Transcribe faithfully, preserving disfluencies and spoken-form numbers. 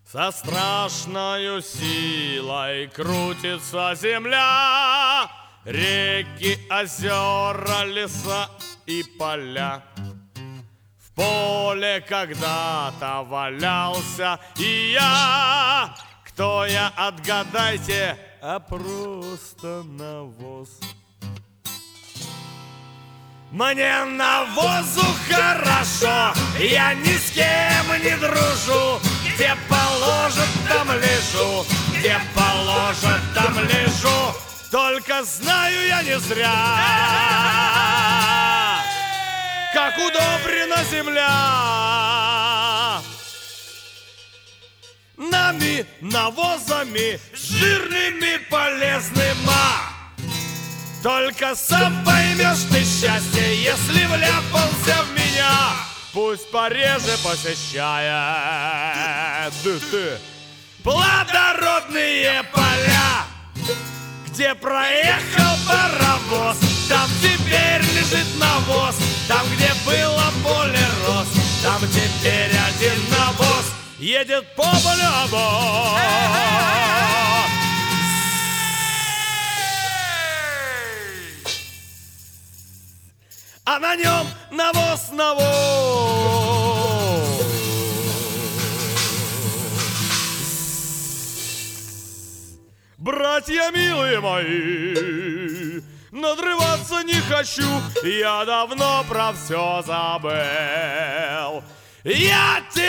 Со страшною силой крутится земля, реки, озера, леса и поля. В поле когда-то валялся и я. Кто я, отгадайте, а просто навоз. Мне навозу хорошо, я ни с кем не дружу. Где положат, там лежу, где положат, там лежу. Только знаю я не зря, как удобрена земля. Нами, навозами, жирными, полезными. Только сам поймешь ты счастье, если вляпался в меня. Пусть пореже посещает плодородные поля, где проехал паровоз, там теперь лежит навоз. Там, где было поле роз, там теперь один навоз. Едет по полю. А на нем навоз, навоз. Братья милые мои, надрываться не хочу, я давно про все забыл. Я тебе